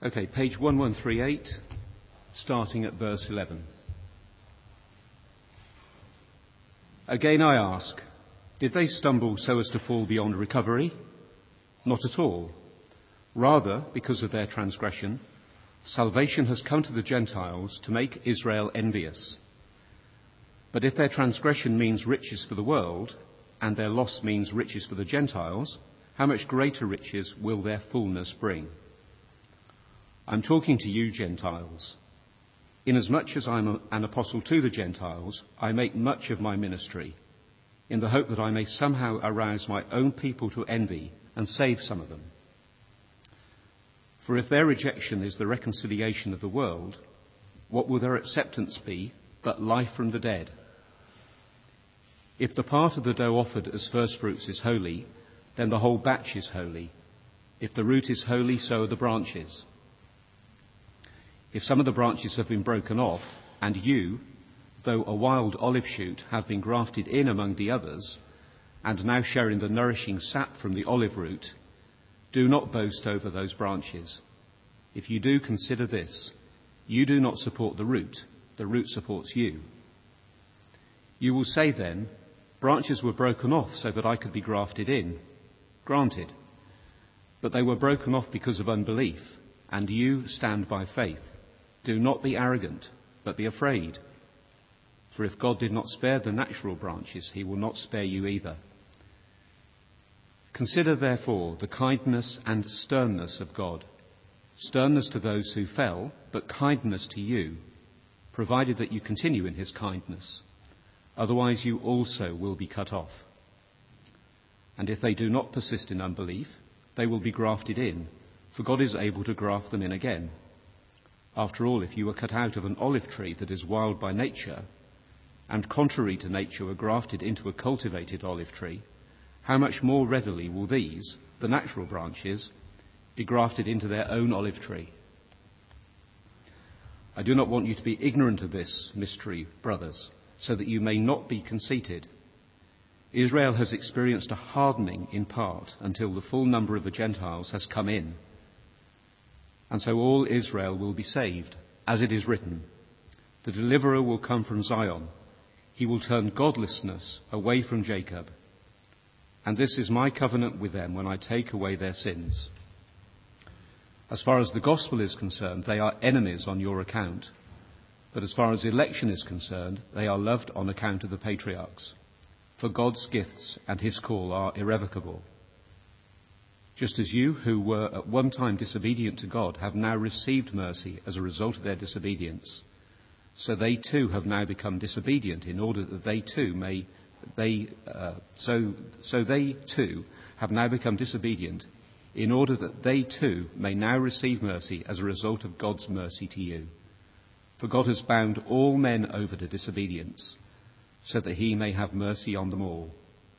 Okay, page 1138, starting at verse 11. Again I ask, did they stumble so as to fall beyond recovery? Not at all. Rather, because of their transgression, salvation has come to the Gentiles to make Israel envious. But if their transgression means riches for the world, and their loss means riches for the Gentiles, how much greater riches will their fullness bring? I'm talking to you, Gentiles. Inasmuch as I'm an apostle to the Gentiles, I make much of my ministry, in the hope that I may somehow arouse my own people to envy and save some of them. For if their rejection is the reconciliation of the world, what will their acceptance be but life from the dead? If the part of the dough offered as firstfruits is holy, then the whole batch is holy. If the root is holy, so are the branches. If some of the branches have been broken off, and you, though a wild olive shoot, have been grafted in among the others, and now share in the nourishing sap from the olive root, do not boast over those branches. If you do, consider this: you do not support the root supports you. You will say then, branches were broken off so that I could be grafted in. Granted. But they were broken off because of unbelief, and you stand by faith. Do not be arrogant, but be afraid. For if God did not spare the natural branches, he will not spare you either. Consider therefore the kindness and sternness of God. Sternness to those who fell, but kindness to you, provided that you continue in his kindness. Otherwise you also will be cut off. And if they do not persist in unbelief, they will be grafted in, for God is able to graft them in again. After all, if you were cut out of an olive tree that is wild by nature, and contrary to nature were grafted into a cultivated olive tree, how much more readily will these, the natural branches, be grafted into their own olive tree? I do not want you to be ignorant of this mystery, brothers, so that you may not be conceited. Israel has experienced a hardening in part until the full number of the Gentiles has come in. And so all Israel will be saved, as it is written, the deliverer will come from Zion. He will turn godlessness away from Jacob. And this is my covenant with them when I take away their sins. As far as the gospel is concerned, they are enemies on your account. But as far as election is concerned, they are loved on account of the patriarchs. For God's gifts and his call are irrevocable. Just as you, who were at one time disobedient to God, have now received mercy as a result of their disobedience, so they too have now become disobedient in order that they too may now receive mercy as a result of God's mercy to you. For God has bound all men over to disobedience, so that he may have mercy on them all.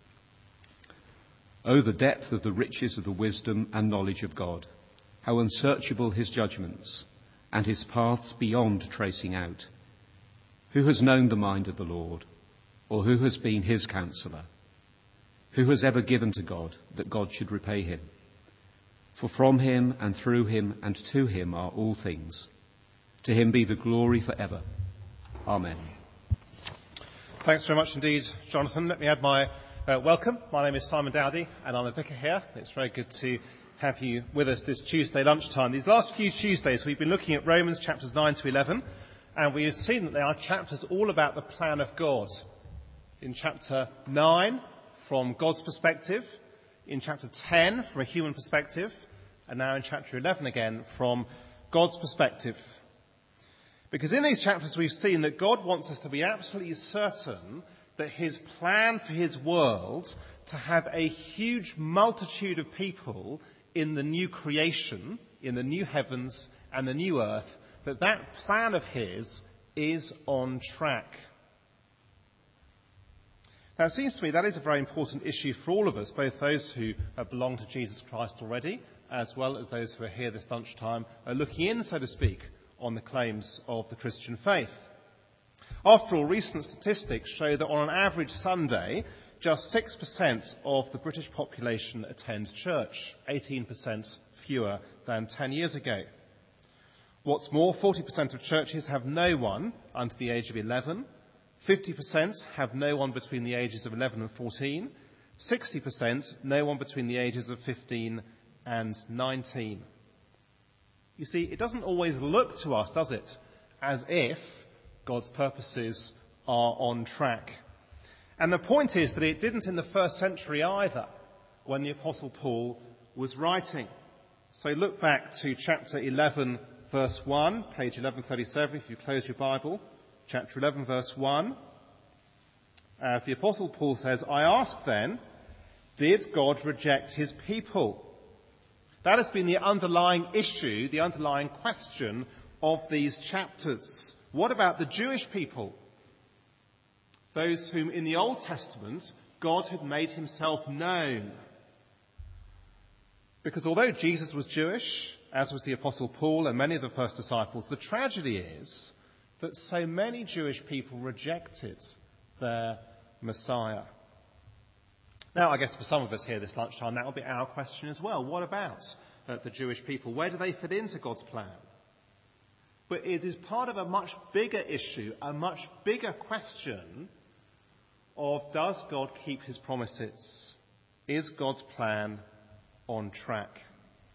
Oh, the depth of the riches of the wisdom and knowledge of God! How unsearchable his judgments, and his paths beyond tracing out! Who has known the mind of the Lord, or who has been his counselor? Who has ever given to God that God should repay him? For from him and through him and to him are all things. To him be the glory forever. Amen. Thanks very much indeed, Jonathan. Let me add my welcome. My name is Simon Dowdy, and I'm the vicar here. It's very good to have you with us this Tuesday lunchtime. These last few Tuesdays, we've been looking at Romans chapters 9 to 11, and we have seen that they are chapters all about the plan of God. In chapter 9, from God's perspective, in chapter 10, from a human perspective, and now in chapter 11 again, from God's perspective. Because in these chapters we've seen that God wants us to be absolutely certain that his plan for his world, to have a huge multitude of people in the new creation, in the new heavens and the new earth, that plan of his is on track. Now, it seems to me that is a very important issue for all of us, both those who belong to Jesus Christ already, as well as those who are here this lunchtime, looking in, so to speak, on the claims of the Christian faith. After all, recent statistics show that on an average Sunday, just 6% of the British population attend church, 18% fewer than 10 years ago. What's more, 40% of churches have no one under the age of 11, 50% have no one between the ages of 11 and 14, 60% no one between the ages of 15 and 19. You see, it doesn't always look to us, does it, as if God's purposes are on track. And the point is that it didn't in the first century either, when the Apostle Paul was writing. So look back to chapter 11, verse 1, page 1137, if you close your Bible. Chapter 11, verse 1. As the Apostle Paul says, I ask then, did God reject his people? That has been the underlying issue, the underlying question of these chapters. What about the Jewish people? Those whom in the Old Testament God had made himself known. Because although Jesus was Jewish, as was the Apostle Paul and many of the first disciples, the tragedy is that so many Jewish people rejected their Messiah. Now, I guess for some of us here this lunchtime, that will be our question as well. What about the Jewish people? Where do they fit into God's plan? But it is part of a much bigger issue, a much bigger question of, does God keep his promises? Is God's plan on track?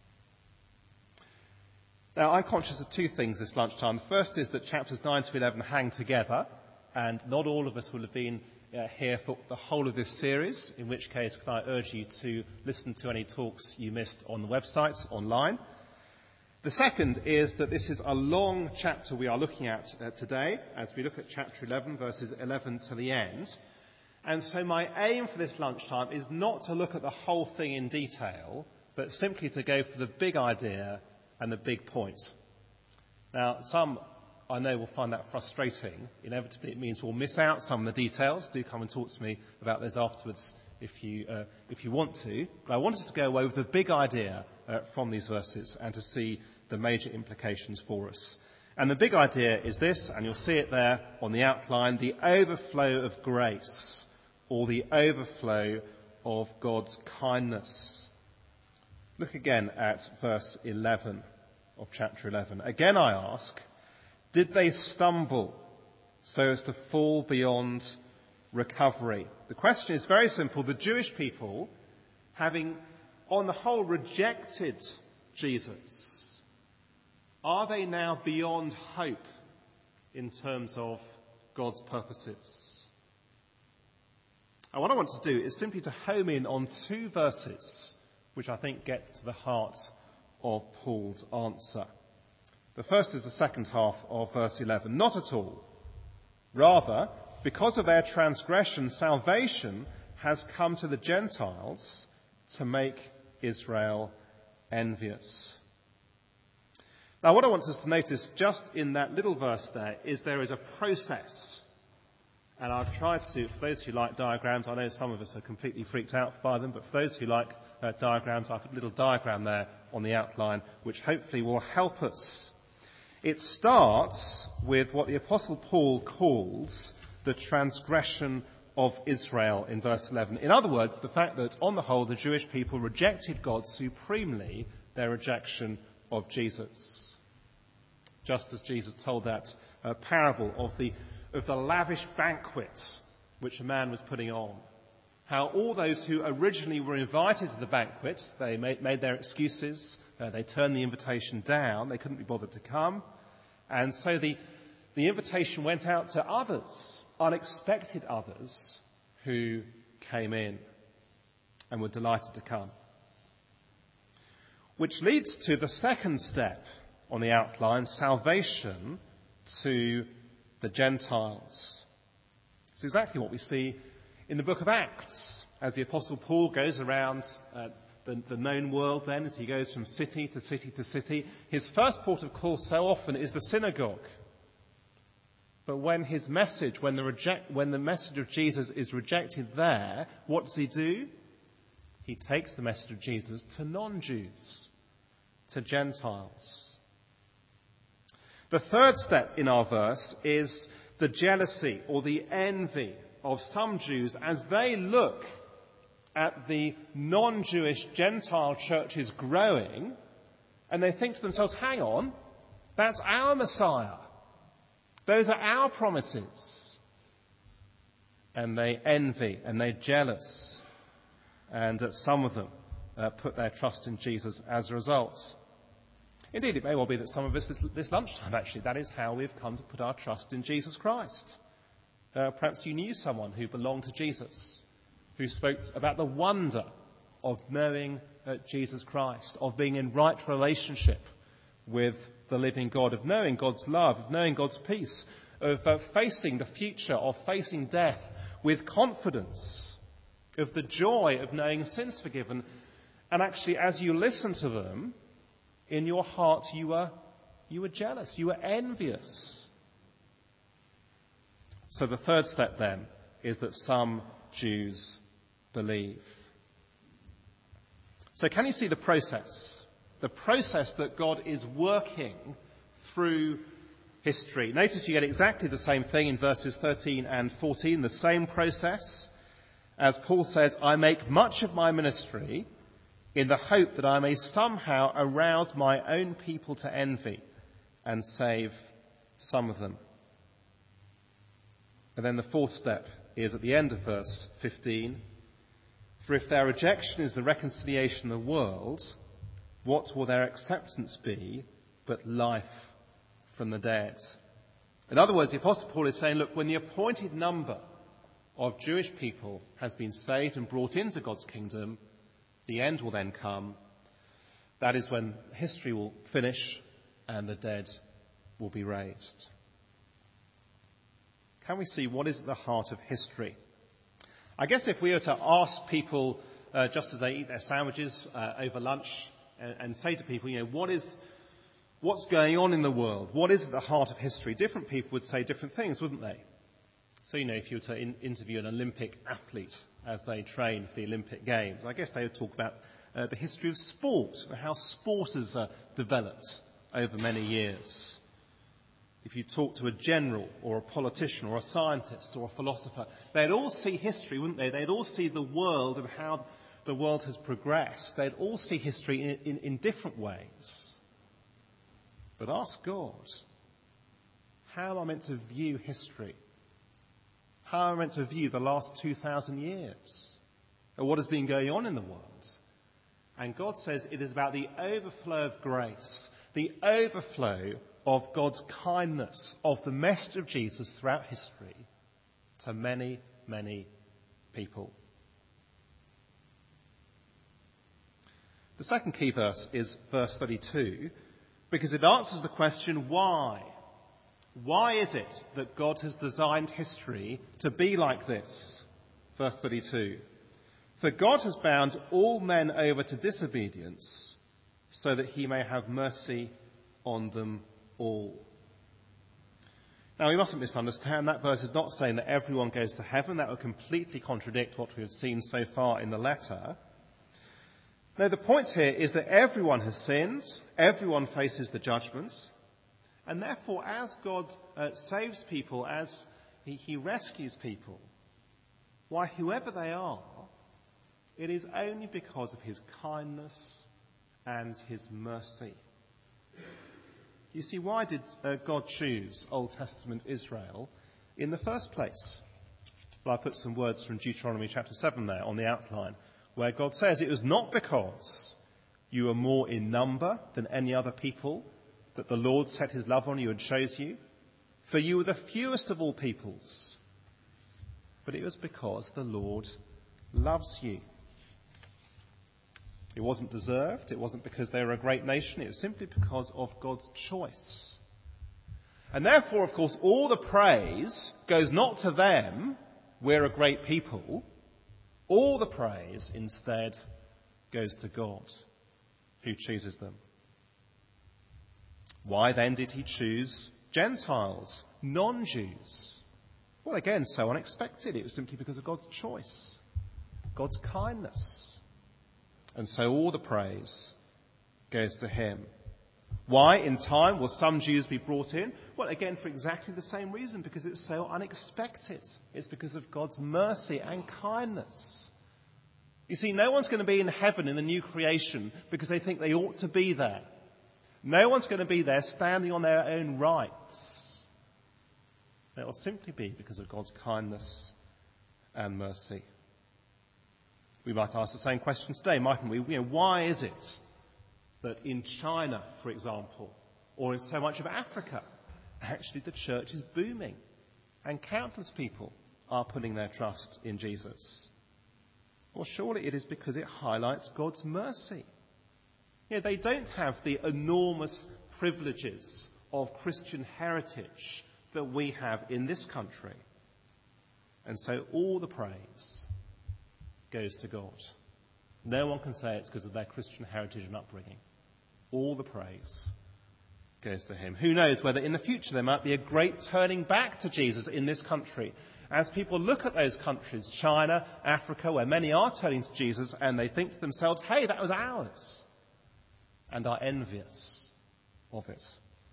Now, I'm conscious of two things this lunchtime. The first is that chapters 9 to 11 hang together, and not all of us will have been here for the whole of this series, in which case can I urge you to listen to any talks you missed on the websites online. The second is that this is a long chapter we are looking at today, as we look at chapter 11, verses 11 to the end. And so my aim for this lunchtime is not to look at the whole thing in detail, but simply to go for the big idea and the big point. Now, some I know will find that frustrating. Inevitably, it means we'll miss out some of the details. Do come and talk to me about those afterwards if you want to. But I want us to go away with the big idea from these verses and to see the major implications for us. And the big idea is this, and you'll see it there on the outline: the overflow of grace, or the overflow of God's kindness. Look again at verse 11 of chapter 11. Again I ask, did they stumble so as to fall beyond recovery? The question is very simple. The Jewish people, having on the whole rejected Jesus, are they now beyond hope in terms of God's purposes? And what I want to do is simply to home in on two verses which I think get to the heart of Paul's answer. The first is the second half of verse 11. Not at all. Rather, because of their transgression, salvation has come to the Gentiles to make Israel envious. Now, what I want us to notice just in that little verse there is a process. And I've tried to, for those who like diagrams, I know some of us are completely freaked out by them, but for those who like diagrams, I've put a little diagram there on the outline, which hopefully will help us. It starts with what the Apostle Paul calls the transgression of Israel in verse 11. In other words, the fact that, on the whole, the Jewish people rejected God supremely, their rejection of Jesus. Just as Jesus told that parable of the lavish banquet which a man was putting on. How all those who originally were invited to the banquet, they made their excuses, they turned the invitation down, they couldn't be bothered to come. And so the invitation went out to others, unexpected others, who came in and were delighted to come. Which leads to the second step on the outline, salvation to the Gentiles. It's exactly what we see in the book of Acts, as the Apostle Paul goes around the known world then, as he goes from city to city to city. His first port of call so often is the synagogue. But when his message, when the message of Jesus is rejected there, what does he do? He takes the message of Jesus to non-Jews, to Gentiles. The third step in our verse is the jealousy or the envy of some Jews as they look at the non-Jewish Gentile churches growing, and they think to themselves, hang on, That's our Messiah. Those are our promises. And they envy and they're jealous. And some of them put their trust in Jesus as a result. Indeed, it may well be that some of us this lunchtime, actually, that is how we've come to put our trust in Jesus Christ. Perhaps you knew someone who belonged to Jesus, who spoke about the wonder of knowing Jesus Christ, of being in right relationship with the living God, of knowing God's love, of knowing God's peace, of facing the future, of facing death with confidence, of the joy of knowing sins forgiven. And actually, as you listen to them, in your heart you were jealous, you were envious. So the third step then is that some Jews believe. So can you see the process? The process that God is working through history. Notice you get exactly the same thing in verses 13 and 14, the same process. As Paul says, I make much of my ministry in the hope that I may somehow arouse my own people to envy and save some of them. And then the fourth step is at the end of verse 15. For if their rejection is the reconciliation of the world, what will their acceptance be but life from the dead? In other words, the Apostle Paul is saying, look, when the appointed number of Jewish people has been saved and brought into God's kingdom, the end will then come. That is when history will finish and the dead will be raised. Can we see what is at the heart of history? I guess if we were to ask people, just as they eat their sandwiches over lunch, and say to people, what's going on in the world? What is at the heart of history? Different people would say different things, wouldn't they? So, if you were to interview an Olympic athlete as they train for the Olympic Games, I guess they would talk about the history of sport and how sport has developed over many years. If you talk to a general or a politician or a scientist or a philosopher, they'd all see history, wouldn't they? They'd all see the world and how the world has progressed. They'd all see history in different ways. But ask God, how am I meant to view history? How am I meant to view the last 2,000 years? Or what has been going on in the world? And God says it is about the overflow of grace, the overflow of God's kindness, of the message of Jesus throughout history to many, many people. The second key verse is verse 32, because it answers the question, why? Why is it that God has designed history to be like this? Verse 32. For God has bound all men over to disobedience so that he may have mercy on them all. Now, we mustn't misunderstand. That verse is not saying that everyone goes to heaven. That would completely contradict what we have seen so far in the letter. No, the point here is that everyone has sinned. Everyone faces the judgments. And therefore, as God saves people, as he rescues people, why, whoever they are, it is only because of his kindness and his mercy. You see, why did God choose Old Testament Israel in the first place? Well, I put some words from Deuteronomy chapter 7 there on the outline, where God says, it was not because you are more in number than any other people that the Lord set his love on you and chose you, for you were the fewest of all peoples, but it was because the Lord loves you. It wasn't deserved. It wasn't because they were a great nation. It was simply because of God's choice. And therefore, of course, all the praise goes not to them, we're a great people. All the praise instead goes to God, who chooses them. Why then did he choose Gentiles, non-Jews? Well, again, so unexpected. It was simply because of God's choice, God's kindness. And so all the praise goes to him. Why, in time, will some Jews be brought in? Well, again, for exactly the same reason, because it's so unexpected. It's because of God's mercy and kindness. You see, no one's going to be in heaven in the new creation because they think they ought to be there. No one's going to be there standing on their own rights. It will simply be because of God's kindness and mercy. We might ask the same question today, mightn't we? Why is it that in China, for example, or in so much of Africa, actually the church is booming and countless people are putting their trust in Jesus? Well, surely it is because it highlights God's mercy. They don't have the enormous privileges of Christian heritage that we have in this country. And so all the praise goes to God. No one can say it's because of their Christian heritage and upbringing. All the praise goes to him. Who knows whether in the future there might be a great turning back to Jesus in this country as people look at those countries, China, Africa, where many are turning to Jesus, and they think to themselves, hey, that was ours, and are envious of it.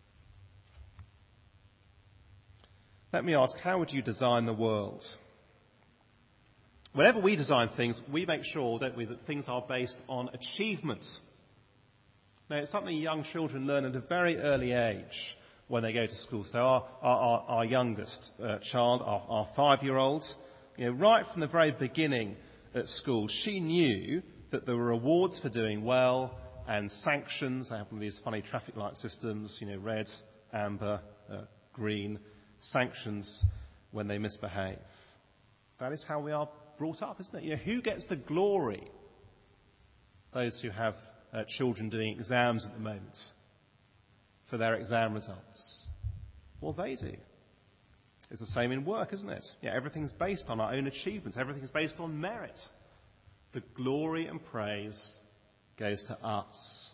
Let me ask, how would you design the world? Whenever we design things, we make sure, don't we, that things are based on achievement. Now, it's something young children learn at a very early age when they go to school. So our youngest child, our 5-year-old, right from the very beginning at school, she knew that there were rewards for doing well and sanctions. They have one of these funny traffic light systems, red, amber, green, sanctions when they misbehave. That is how we are brought up, isn't it? Who gets the glory? Those who have children doing exams at the moment for their exam results. Well, they do. It's the same in work, isn't it? Everything's based on our own achievements. Everything's based on merit. The glory and praise goes to us.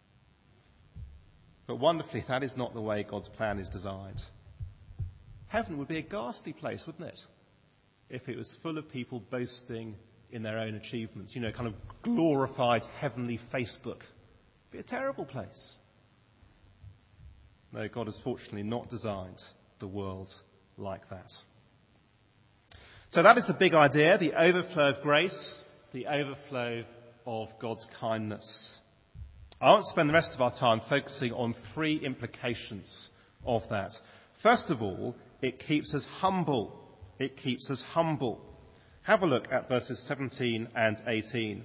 But wonderfully, that is not the way God's plan is designed. Heaven would be a ghastly place, wouldn't it? If it was full of people boasting in their own achievements, kind of glorified heavenly Facebook. It'd be a terrible place. No, God has fortunately not designed the world like that. So that is the big idea, the overflow of grace, the overflow of God's kindness. I want to spend the rest of our time focusing on 3 implications of that. First of all, it keeps us humble. It keeps us humble. Have a look at verses 17 and 18.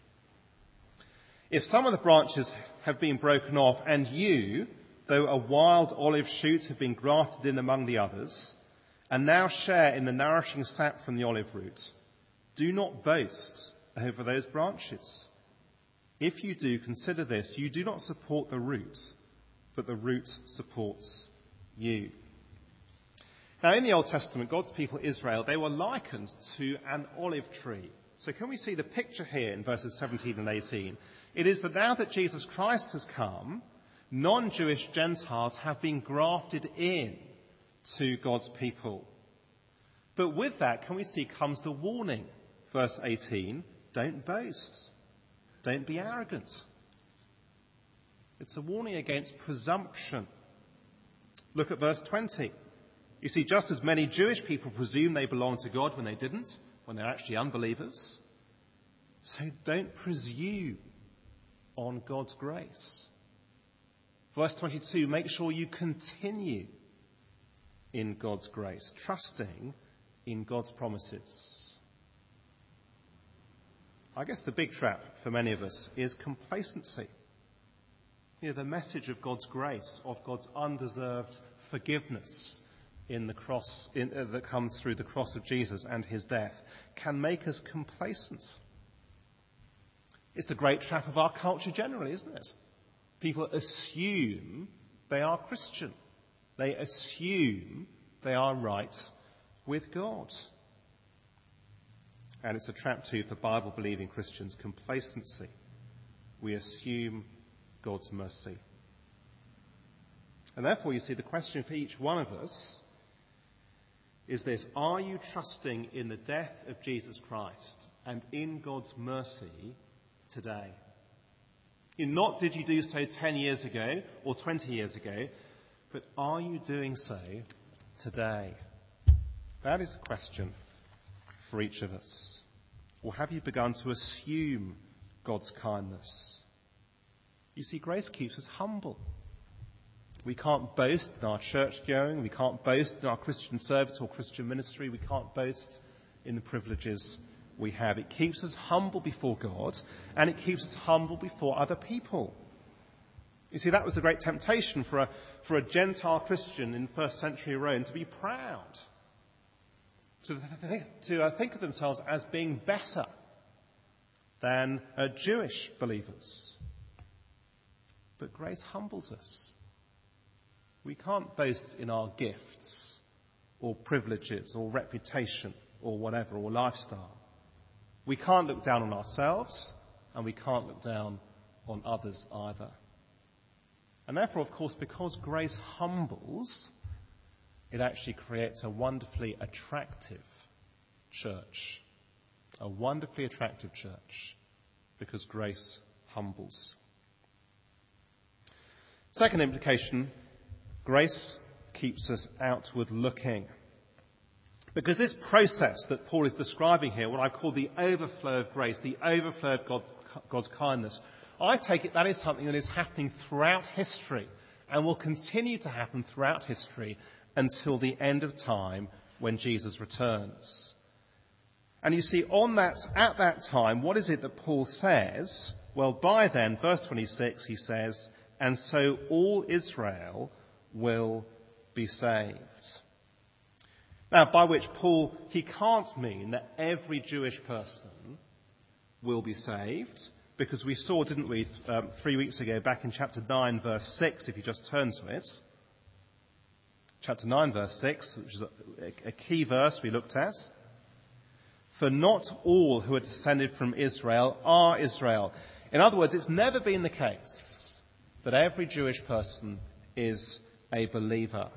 If some of the branches have been broken off, and you, though a wild olive shoot, have been grafted in among the others, and now share in the nourishing sap from the olive root, do not boast over those branches. If you do, consider this: you do not support the root, but the root supports you. Now, in the Old Testament, God's people Israel, they were likened to an olive tree. So can we see the picture here in verses 17 and 18? It is that now that Jesus Christ has come, non-Jewish Gentiles have been grafted in to God's people. But with that, can we see, comes the warning. Verse 18, don't boast. Don't be arrogant. It's a warning against presumption. Look at verse 20. You see, just as many Jewish people presume they belong to God when they didn't, when they're actually unbelievers, so don't presume on God's grace. Verse 22, make sure you continue in God's grace, trusting in God's promises. I guess the big trap for many of us is complacency. The message of God's grace, of God's undeserved forgiveness in the cross, that comes through the cross of Jesus and his death, can make us complacent. It's the great trap of our culture generally, isn't it? People assume they are Christian. They assume they are right with God. And it's a trap too for Bible-believing Christians, complacency. We assume God's mercy. And therefore, you see, the question for each one of us is this: are you trusting in the death of Jesus Christ and in God's mercy today? Not did you do so 10 years ago or 20 years ago, but are you doing so today? That is the question for each of us. Or have you begun to assume God's kindness? You see, grace keeps us humble. We can't boast in our church going. We can't boast in our Christian service or Christian ministry. We can't boast in the privileges we have. It keeps us humble before God, and it keeps us humble before other people. You see, that was the great temptation for a Gentile Christian in first century Rome, to be proud, to think of themselves as being better than Jewish believers. But grace humbles us. We can't boast in our gifts or privileges or reputation or whatever, or lifestyle. We can't look down on ourselves, and we can't look down on others either. And therefore, of course, because grace humbles, it actually creates a wonderfully attractive church. A wonderfully attractive church, because grace humbles. Second implication, grace keeps us outward looking. Because this process that Paul is describing here, what I call the overflow of grace, the overflow of God's kindness, I take it that is something that is happening throughout history and will continue to happen throughout history until the end of time when Jesus returns. And you see, at that time, what is it that Paul says? Well, by then, verse 26, he says, and so all Israel will be saved. Now, by which Paul, he can't mean that every Jewish person will be saved, because we saw, didn't we, 3 weeks ago, back in chapter 9, verse 6, if you just turn to it. Chapter 9, verse 6, which is a key verse we looked at. For not all who are descended from Israel are Israel. In other words, it's never been the case that every Jewish person is a believer.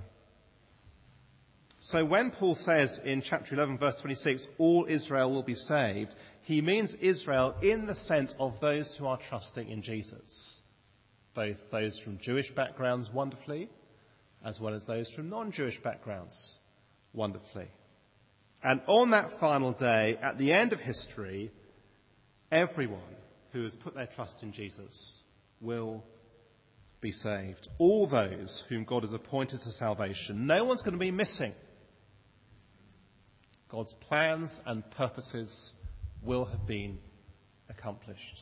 So when Paul says in chapter 11, verse 26, all Israel will be saved, he means Israel in the sense of those who are trusting in Jesus. Both those from Jewish backgrounds, wonderfully, as well as those from non-Jewish backgrounds, wonderfully. And on that final day, at the end of history, everyone who has put their trust in Jesus will be saved. All those whom God has appointed to salvation. No one's going to be missing. God's plans and purposes will have been accomplished.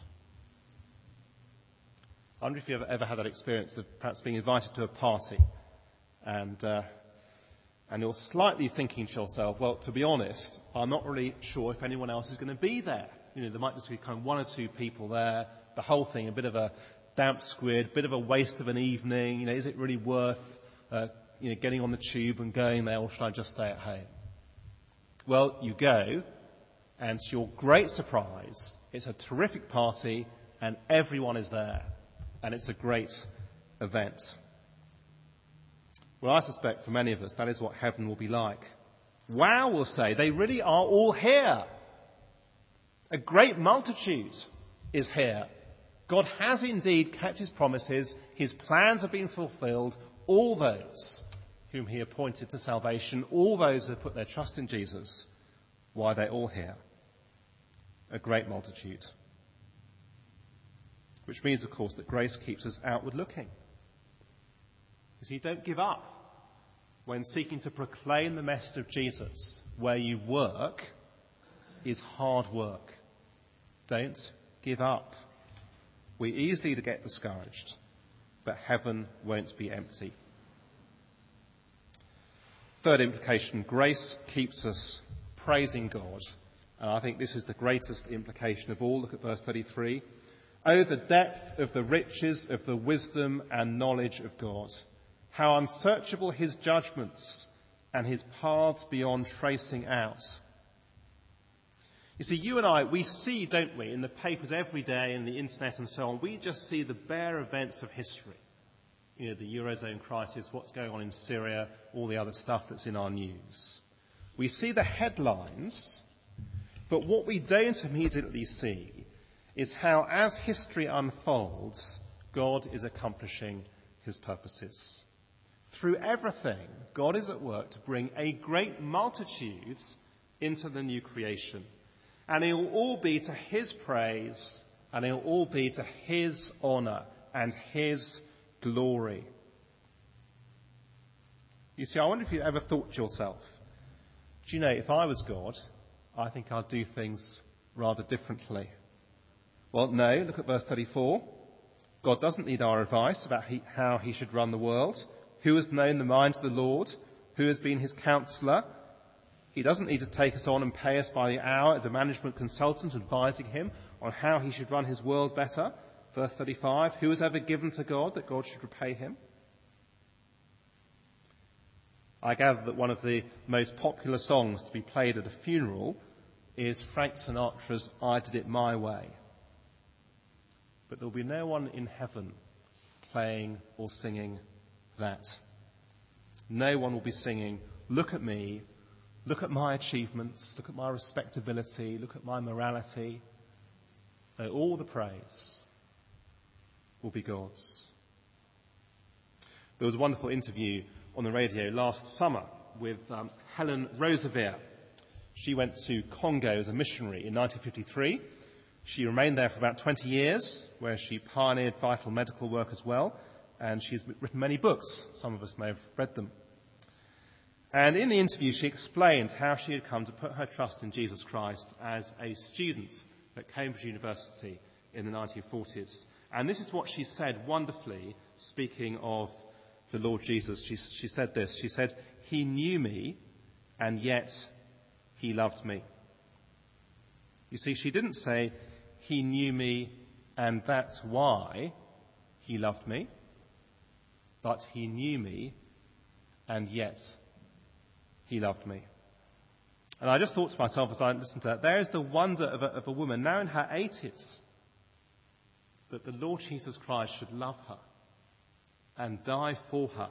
I wonder if you've ever had that experience of perhaps being invited to a party and you're slightly thinking to yourself, well, to be honest, I'm not really sure if anyone else is going to be there. You know, there might just be kind of one or two people there. The whole thing, a bit of a damp squid, bit of a waste of an evening. You know, is it really worth, getting on the tube and going there, or should I just stay at home? Well, you go, and to your great surprise, it's a terrific party, and everyone is there, and it's a great event. Well, I suspect for many of us, that is what heaven will be like. Wow, we'll say, they really are all here. A great multitude is here. God has indeed kept his promises. His plans have been fulfilled. All those whom he appointed to salvation, all those who have put their trust in Jesus, why, they're all here. A great multitude. Which means, of course, that grace keeps us outward looking. You see, don't give up when seeking to proclaim the message of Jesus. Where you work is hard work. Don't give up. We easily get discouraged, but heaven won't be empty. Third implication, grace keeps us praising God. And I think this is the greatest implication of all. Look at verse 33. Oh, the depth of the riches of the wisdom and knowledge of God. How unsearchable his judgments and his paths beyond tracing out. You see, you and I, we see, don't we, in the papers every day, in the internet and so on, we just see the bare events of history. You know, the Eurozone crisis, what's going on in Syria, all the other stuff that's in our news. We see the headlines, but what we don't immediately see is how, as history unfolds, God is accomplishing his purposes. Through everything, God is at work to bring a great multitude into the new creation. And it will all be to his praise, and it will all be to his honour and his glory. You see, I wonder if you've ever thought to yourself, do you know, if I was God, I think I'd do things rather differently. Well, no, look at verse 34. God doesn't need our advice about how he should run the world. Who has known the mind of the Lord? Who has been his counsellor? He doesn't need to take us on and pay us by the hour as a management consultant advising him on how he should run his world better. Verse 35, who has ever given to God that God should repay him? I gather that one of the most popular songs to be played at a funeral is Frank Sinatra's I Did It My Way. But there will be no one in heaven playing or singing that. No one will be singing, look at me, look at my achievements, look at my respectability, look at my morality. No, all the praise will be God's. There was a wonderful interview on the radio last summer with Helen Roseveare. She went to Congo as a missionary in 1953. She remained there for about 20 years, where she pioneered vital medical work as well, and she's written many books. Some of us may have read them. And in the interview, she explained how she had come to put her trust in Jesus Christ as a student at Cambridge University in the 1940s. And this is what she said wonderfully, speaking of the Lord Jesus. She said this. She said, he knew me, and yet he loved me. You see, she didn't say, he knew me, and that's why he loved me. But he knew me, and yet he loved me. And I just thought to myself as I listened to that, there is the wonder of a woman now in her 80s, that the Lord Jesus Christ should love her and die for her.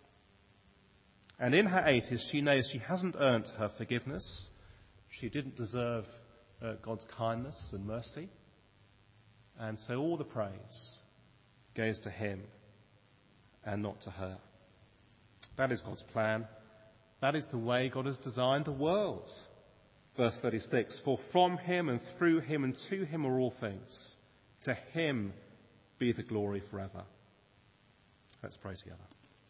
And in her 80s, she knows she hasn't earned her forgiveness. She didn't deserve God's kindness and mercy. And so all the praise goes to him and not to her. That is God's plan. That is the way God has designed the world. Verse 36, for from him and through him and to him are all things. To him be the glory forever. Let's pray together.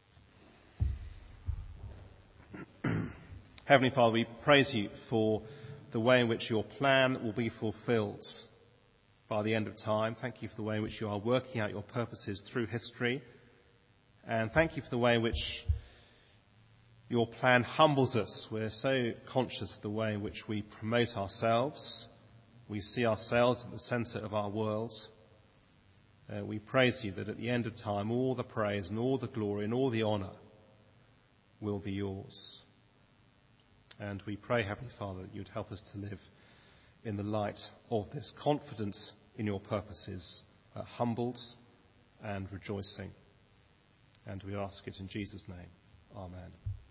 Heavenly Father, we praise you for the way in which your plan will be fulfilled by the end of time. Thank you for the way in which you are working out your purposes through history. And thank you for the way in which your plan humbles us. We're so conscious of the way in which we promote ourselves. We see ourselves at the centre of our world. We praise you that at the end of time, all the praise and all the glory and all the honour will be yours. And we pray, Heavenly Father, that you would help us to live in the light of this, confident in your purposes, humbled and rejoicing. And we ask it in Jesus' name. Amen.